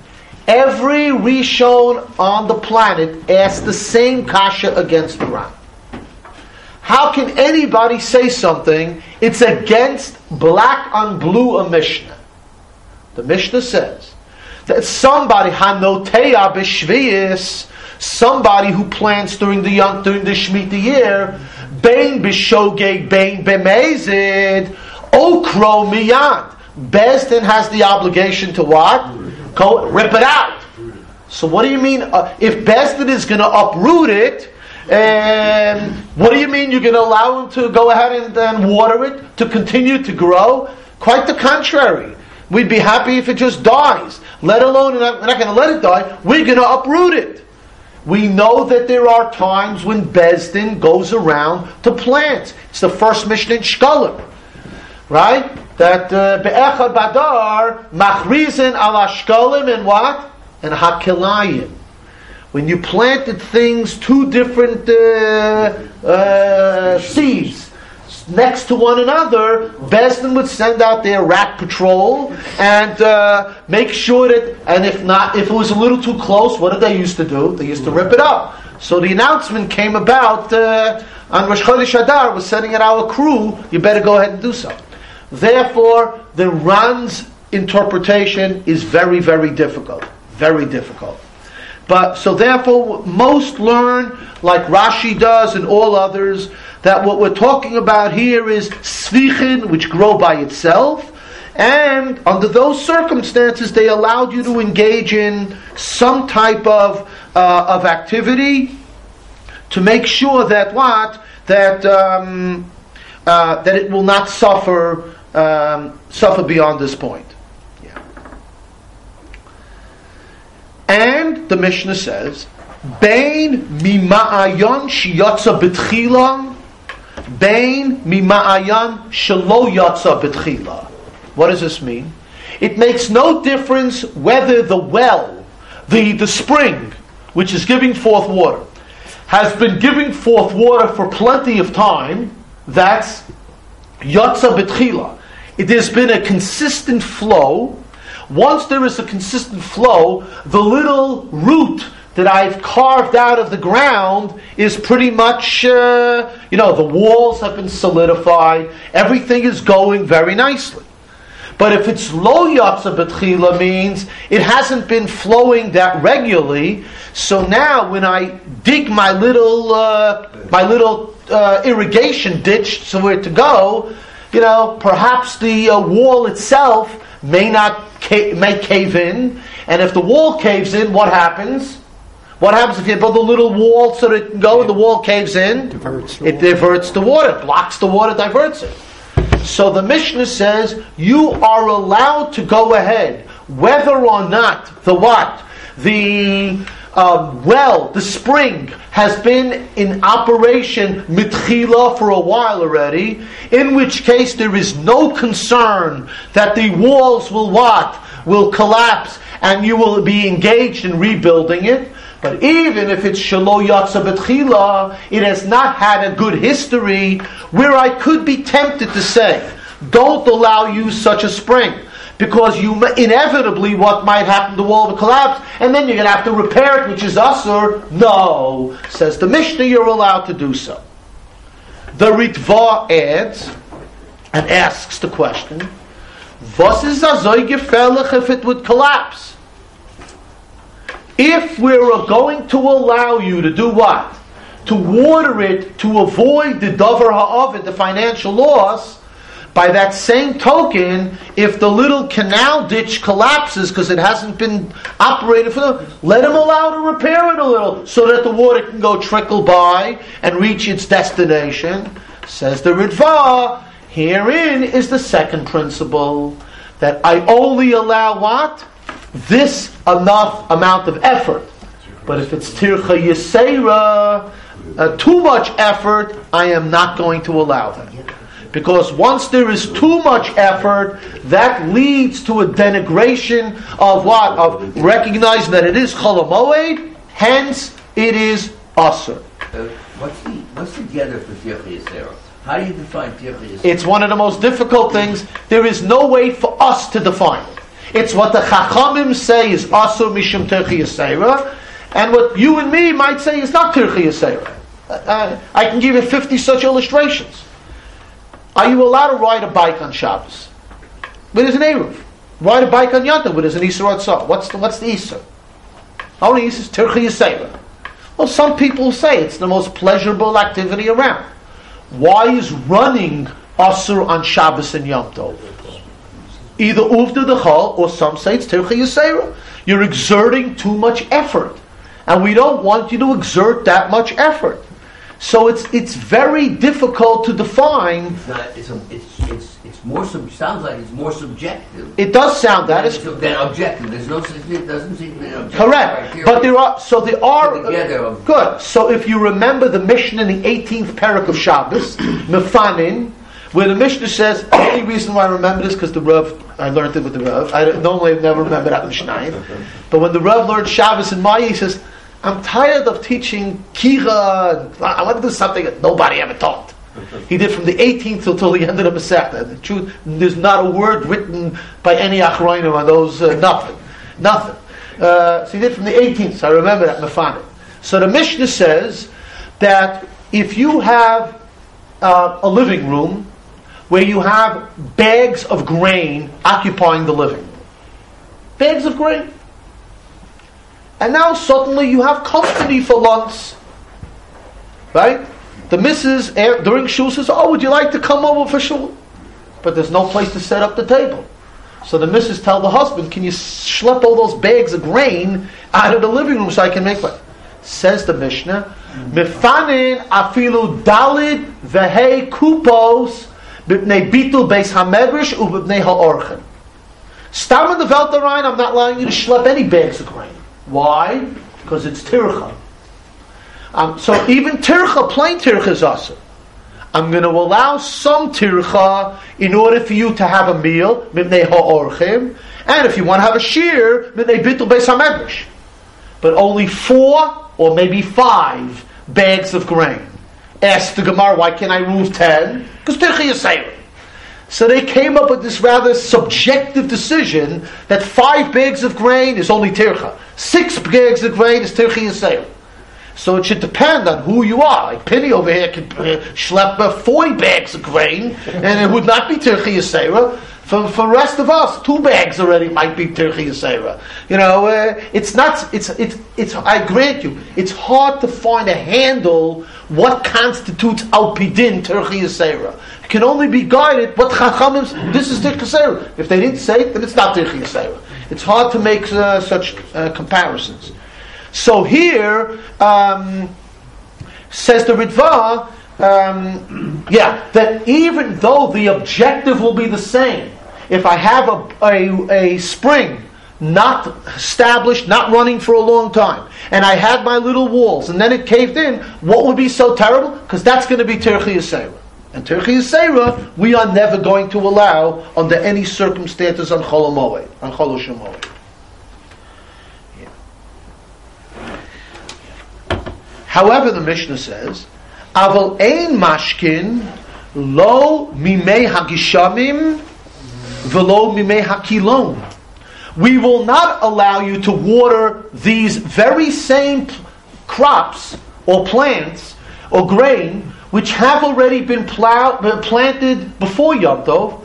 Every Rishon on the planet asks the same kasha against the Ran. How can anybody say something? It's against black on blue a Mishnah. The Mishnah says that somebody hanoteya b'shviyis, somebody who plants during the young, during the Shemitah year, bein b'shogeg, bein b'mezid, okro miyad. Bezdin has the obligation to what? Go rip it out. So what do you mean? Uh, if Bezdin is going to uproot it, um, what do you mean you're going to allow him to go ahead and, and water it to continue to grow? Quite the contrary. We'd be happy if it just dies. Let alone, we're not, not going to let it die. We're going to uproot it. We know that there are times when Bezdin goes around to plant. It's the first Mishnah in Shkolim, right? That be'echad badar machrizin ala Shkolim and what? And hakilayim. When you planted things, two different uh, uh, seeds next to one another, Bezdin would send out their rat patrol and uh, make sure that, and if not, if it was a little too close, what did they used to do? They used to rip it up. So the announcement came about uh, on Rosh Chodesh Adar, was sending out our crew, you better go ahead and do so. Therefore, the Ran's interpretation is very, very difficult. Very difficult. But so therefore, most learn, like Rashi does and all others, that what we're talking about here is svichin, which grow by itself, and under those circumstances, they allowed you to engage in some type of uh, of activity to make sure that what that um, uh, that it will not suffer um, suffer beyond this point. Yeah. And the Mishnah says, "Bein mima'ayon sheyatza b'tchila, bein mima'ayon shelo yatza b'tchila." What does this mean? It makes no difference whether the well, the, the spring, which is giving forth water, has been giving forth water for plenty of time. That's yatza b'tchila. It has been a consistent flow. Once there is a consistent flow, the little root that I've carved out of the ground is pretty much, uh, you know, the walls have been solidified. Everything is going very nicely. But if it's lo yatza b'tchila, means it hasn't been flowing that regularly. So now, when I dig my little uh, my little uh, irrigation ditch somewhere to go, you know, perhaps the uh, wall itself may not ca- may cave in. And if the wall caves in, what happens? What happens if you build a little wall so that it can go and the wall caves in? Diverts the it water. diverts the water, blocks the water, diverts it. So the Mishnah says you are allowed to go ahead, whether or not the what? The uh, well, the spring has been in operation mitchila for a while already, in which case there is no concern that the walls will what? Will collapse and you will be engaged in rebuilding it. But even if it's shelo yatza b'tchila, it has not had a good history where I could be tempted to say, don't allow you such a spring. Because you inevitably, what might happen, the wall will collapse, and then you're going to have to repair it, which is asur. No, says the Mishnah, you're allowed to do so. The Ritva adds, and asks the question, was is azoy gefährlich if it would collapse? If we're going to allow you to do what? To water it, to avoid the davar ha'avid, the financial loss, by that same token, if the little canal ditch collapses because it hasn't been operated for them, let them allow to repair it a little so that the water can go trickle by and reach its destination. Says the Ritva, herein is the second principle, that I only allow what? This enough amount of effort. But if it's tircha yisera, uh, too much effort, I am not going to allow that. Because once there is too much effort, that leads to a denigration of what? Of recognizing that it is Chol HaMoed, hence it is Asur. Uh, what's the what's the gather for tircha yisera? How do you define tircha yisera? It's one of the most difficult things. There is no way for us to define it. It's what the Chachamim say is Asur Mishum Tircha Yisera, and what you and me might say is not Tircha Yisera. Uh, I can give you fifty such illustrations. Are you allowed to ride a bike on Shabbos? Where there's an Eruv. Ride a bike on Yom Tov, where there's an Isur Atzah. What's the, what's the Isur? Only Isur is Tircha Yisera. Well, some people say it's the most pleasurable activity around. Why is running Asur on Shabbos and Yom Tov? Either uvda dechal, or some say it's tircha yisera. You're exerting too much effort, and we don't want you to exert that much effort. So it's it's very difficult to define. It's not. It's a, it's it's it's more. Sub, sounds like it's more subjective. It does sound that is than objective. There's no. It doesn't seem to be an objective. correct, criteria. but there are so there are Together of- good. So if you remember the Mishnah in the eighteenth parak of Shabbos, Mefanin, where the Mishnah says, the only reason why I remember this because the Rav, I learned it with the Rav. I normally have never remembered that Mishnah. But when the Rav learned Shabbos in Maya, he says, I'm tired of teaching Kira. I want to do something that nobody ever taught. He did from the eighteenth till the end of the Masechta. The truth, there's not a word written by any Achroinim on those, uh, nothing. Nothing. Uh, so he did from the eighteenth, so I remember that Mefanim. So the Mishnah says that if you have uh, a living room where you have bags of grain occupying the living room. Bags of grain. And now suddenly you have company for lunch. Right? The missus during shul says, oh, would you like to come over for shul? But there's no place to set up the table. So the missus tell the husband, can you schlep all those bags of grain out of the living room so I can make one? Says the Mishnah, Mifanin afilu dalid vehei kupos b'pnei bitul beis hamedrash u'b'pnei ha'orchen. Stam in the Welterrein, I'm not allowing you to schlep any bags of grain. Why? Because it's tircha. Um, so even tircha, plain tircha is also. I'm going to allow some tircha in order for you to have a meal, mipnei ha'orchim, and if you want to have a shear, mipnei bitul beis hamedrash. But only four or maybe five bags of grain. Asked the Gemara, why can't I remove ten? Because tircha yisayim. So they came up with this rather subjective decision that five bags of grain is only tircha. Six bags of grain is tircha yisayim. So it should depend on who you are. Like Penny over here could uh, schlep uh, forty bags of grain, and it would not be tircha yisayra. For for the rest of us, two bags already might be tircha yisayra. You know, uh, it's not. It's it's it's. I grant you, it's hard to find a handle what constitutes al pidin tircha yisayra. It can only be guided. What chachamim? This is tircha yisayra. If they didn't say it, then it's not tircha yisayra. It's hard to make uh, such uh, comparisons. So here, um, says the Ritva, um, yeah, that even though the objective will be the same, if I have a, a, a spring not established, not running for a long time, and I had my little walls, and then it caved in, what would be so terrible? Because that's going to be Tircha Yisera. And Tircha Yisera, we are never going to allow under any circumstances on Chol HaMoed, on Chol HaShemoed. However, the Mishnah says, "Aval ein mashkin lo mimei hagishamim velo mimei hakilon." We will not allow you to water these very same p- crops or plants or grain which have already been plowed, been planted before Yom Tov,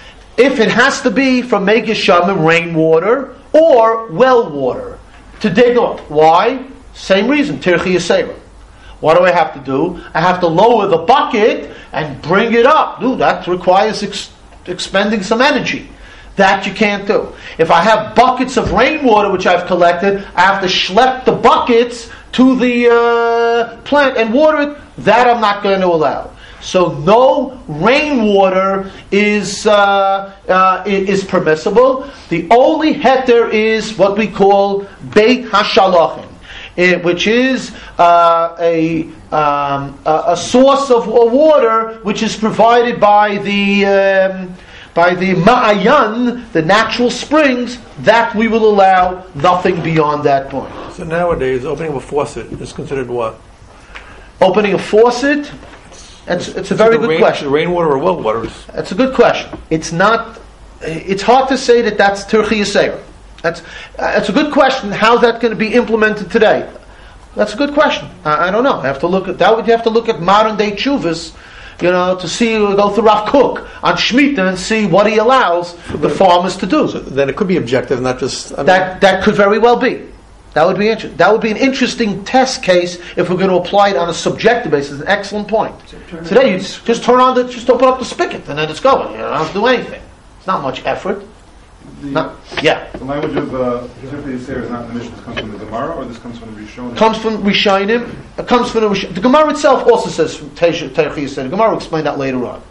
if it has to be from mei gishamim, rainwater, or well water to dig off. Why? Same reason, Tircha Yisera. What do I have to do? I have to lower the bucket and bring it up. Dude, that requires ex- expending some energy. That you can't do. If I have buckets of rainwater which I've collected, I have to schlep the buckets to the uh, plant and water it. That I'm not going to allow. So no rainwater is uh, uh, is permissible. The only heter is what we call Beit HaShalachim. It, which is uh, a, um, a a source of water which is provided by the um, by the ma'ayan, the natural springs, that we will allow, nothing beyond that point. So nowadays, opening a faucet is considered what? Opening a faucet, it's, it's a very good rain, question. Rainwater or well water? That's a good question. It's not. It's hard to say that that's Tircha Yisera. That's that's a good question. How's that going to be implemented today? That's a good question. I, I don't know. I have to look at that. Would you have to look at modern day tshuvas, you know, to see go through Rav Kook on Shemitah and see what he allows the farmers to do. So then it could be objective, not just I mean, that that could very well be. That would be inter- That would be an interesting test case if we're going to apply it on a subjective basis. An excellent point. Today, you just, just turn on the, just open up the spigot and then it's going. You don't have to do anything. It's not much effort. The, Not, yeah. the language of uh, Tircha Yisera is not in the Mishnah. This comes from the Gemara, or this comes from the Rishonim? Comes from Rishonim. It comes from the Rishonim. The Gemara itself also says from Tircha Yisera. The Gemara will explain that later on.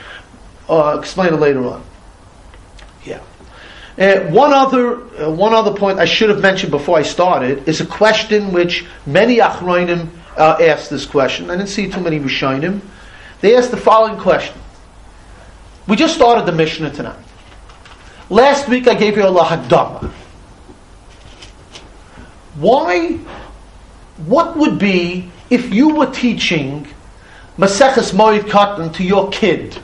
Uh, explain it later on. Yeah. Uh, one other uh, one other point I should have mentioned before I started is a question which many Achronim uh, asked this question. I didn't see too many Rishonim. They asked the following question. We just started the Mishnah tonight. Last week I gave you a lahadama. Why? What would be if you were teaching Maseches Moed Katan to your kid?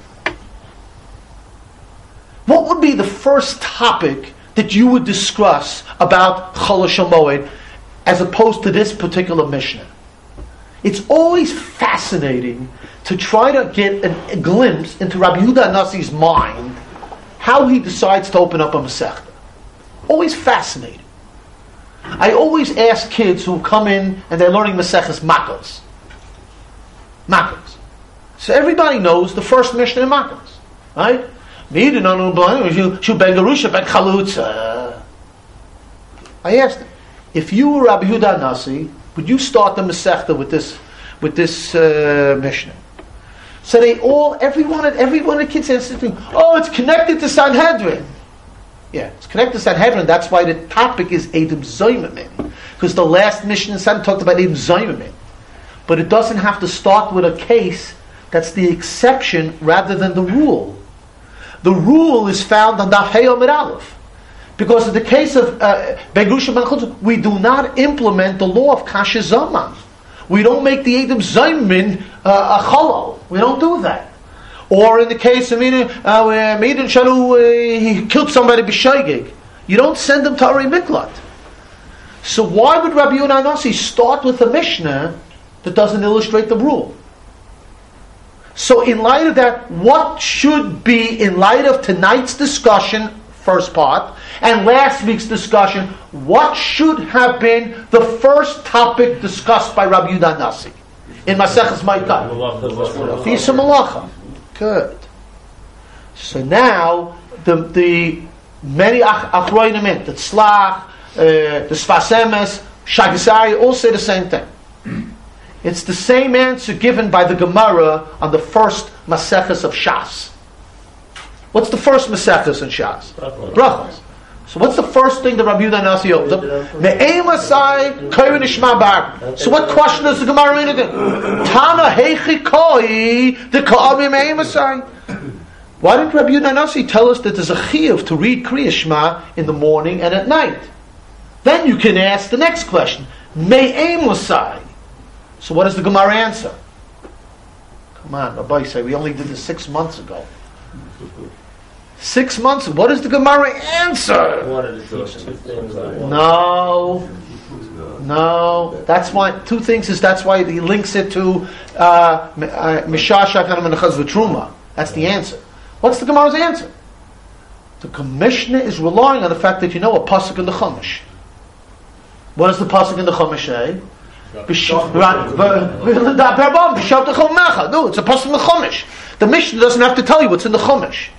What would be the first topic that you would discuss about Chol HaMoed as opposed to this particular Mishnah? It's always fascinating to try to get an, a glimpse into Rabbi Yehuda Nasi's mind, how he decides to open up a Masechta. Always fascinating. I always ask kids who come in and they're learning Maseches Makos. Makos. So everybody knows the first Mishnah in Makos, right? I asked him, if you were Rabbi Yehuda Nasi, would you start the Masechta with this, with this uh, Mishnah? So they all, everyone, everyone of the kids answered to me, oh, it's connected to Sanhedrin. Yeah, it's connected to Sanhedrin. That's why the topic is Edom Zoymamin, because the last Mishnah in Sanhedrin talked about Edom Zoymamin. But it doesn't have to start with a case that's the exception rather than the rule. The rule is found on Daf Hey Amud Aleph. Because in the case of Begrusha Ben Chutz, we do not implement the law of Kasha Zaman. We don't make the Edom Zoymamin uh, a chalal. We don't do that. Or in the case of Meidin uh, Shanu, uh, he killed somebody b'shaygig. You don't send him to Ari Miklat. So why would Rabbi Yehuda Nasi start with a Mishnah that doesn't illustrate the rule? So in light of that, what should be, in light of tonight's discussion, first part, and last week's discussion, what should have been the first topic discussed by Rabbi Yehuda Nasi in Maseches Maikai? Fisa Malacha. Good. So now the the many achroinim in the Tzlach, uh, the Sfas Emes, Shagasari all say the same thing. It's the same answer given by the Gemara on the first Maseches of Shas. What's the first Maseches in Shas? Brachos. So what's the first thing that Rabbi Yehuda Nasi opened up? Me'emasai koyin ishma bar. So what question does the Gemara in again? Tana heichi koi the ka'ami me'emasai. Why didn't Rabbi Yehuda Nasi tell us that there's a chiyuv to read Kriya Shema in the morning and at night? Then you can ask the next question. Me'emasai. So what does the Gemara answer? Come on, Rabbi say we only did this six months ago. Six months. What does the Gemara answer? No, no. That's why two things is that's why he links it to Mishashach and Menachas v'Truma. That's the answer. What's the Gemara's answer? The Commissioner is relying on the fact that you know a pasuk in the Chumash. What does the pasuk in the Chumash say? No, it's a pasuk in the Chumash. The Mishnah doesn't have to tell you what's in the Chumash.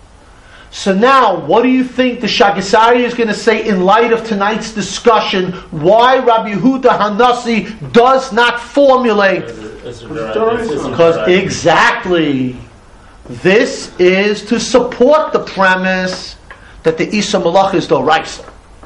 So now, what do you think the Shagasari is going to say in light of tonight's discussion? Why Rabbi Yehuda Hanasi does not formulate? Because exactly, this is to support the premise that the Isur Malacha is the Raisa.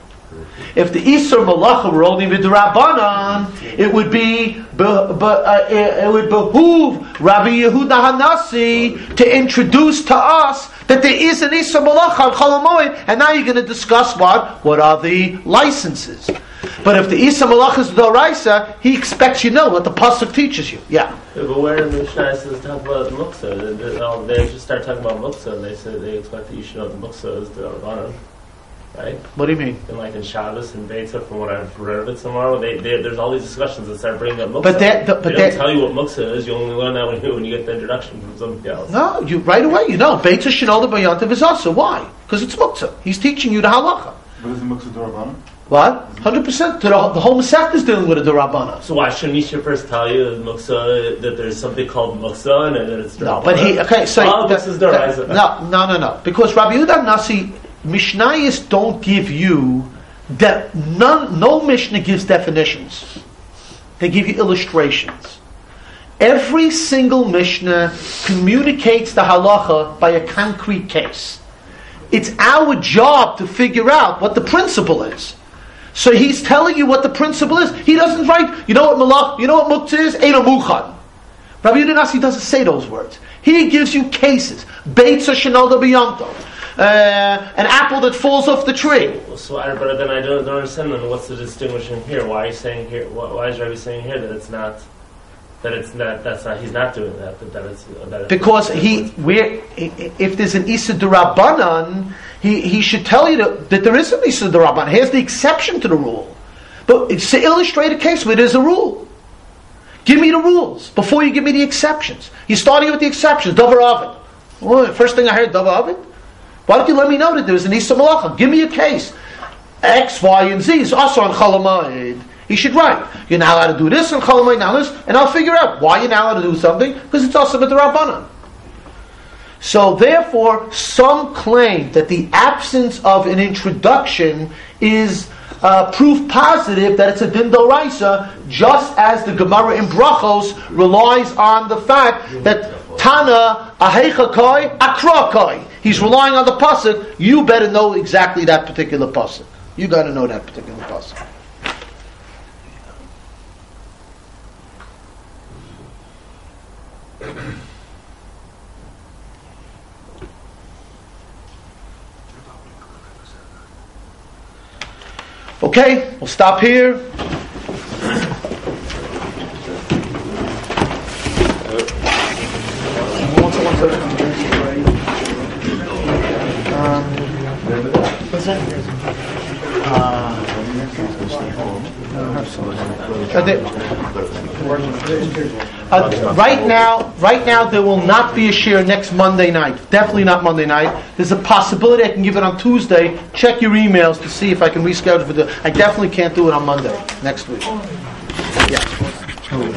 If the Isur Malacha were only Midrabanan, it would be, be, be uh, it would behoove Rabbi Yehuda Hanasi to introduce to us that there is an Isur Malacha on Chol HaMoed, and now you're going to discuss what? What are the licenses? But if the Isur Malacha is Doraisa, he expects you know what the pasuk teaches you. Yeah. Yeah, but where in the Mishnah says talk about Muksa? They, they, they just start talking about Muksa, and they say they expect that you should know the Muksa is the Rabbanan. Right? What do you mean? And like in Shabbos and Beta, from what I've read of it somewhere, they, they, there's all these discussions that start bringing up Muksa. But that, the, but they don't tell you what Muksa is. You only learn that when you when you get the introduction from somebody else. No, you right away. You know, Beta Shinoda Bayantiv is also why? Because it's Muksa. He's teaching you the halacha. But is the Muksa D'Rabbanan? What? Hundred percent. The whole Masech is dealing with a D'Rabbanan. So why shouldn't Nisha first tell you Muksa that there's something called Muksa and that it's no? But he okay. So oh, this is the no, no, no, no. Because Rabbi Yehuda Nasi. Mishnayos don't give you that. None, no Mishnah gives definitions. They give you illustrations. Every single Mishnah communicates the halacha by a concrete case. It's our job to figure out what the principle is. So he's telling you what the principle is. He doesn't write. You know what malach? You know what muktzah is? Eino muchan. Rabbi Yehuda Nasi doesn't say those words. He gives you cases. Beitza shenolda b'yamto. Uh, an apple that falls off the tree. So, but then I don't, don't understand. Then what's the distinguishing here? Why are you saying here? Why is Rabbi saying here that it's not? That it's not. That's not. He's not doing that. That, that it's. That it's because he, where if there's an Isur D'Rabbanan, he he should tell you that, that there is an Isur D'Rabbanan. Here's the exception to the rule. But it's to illustrate a case where there's a rule. Give me the rules before you give me the exceptions. You're starting with the exceptions. Davar Ovid. Well, first thing I heard, Davar Ovid. Why don't you let me know that there's an Issa Malacha? Give me a case. X, Y, and Z is also on Chalamayid. He should write. You're not allowed to do this on Chalamayid, now this, and I'll figure out why you're not allowed to do something, because it's also with the Rabbanan. So therefore, some claim that the absence of an introduction is uh, proof positive that it's a din d'oraisa, just as the Gemara in Brachos relies on the fact that Tana ahecha koi akra koi. He's relying on the pasuk. You better know exactly that particular pasuk. You got to know that particular pasuk. Okay, we'll stop here. Uh, right now, right now there will not be a share next Monday night. Definitely not Monday night. There's a possibility I can give it on Tuesday. Check your emails to see if I can reschedule for the. I definitely can't do it on Monday next week. Yeah.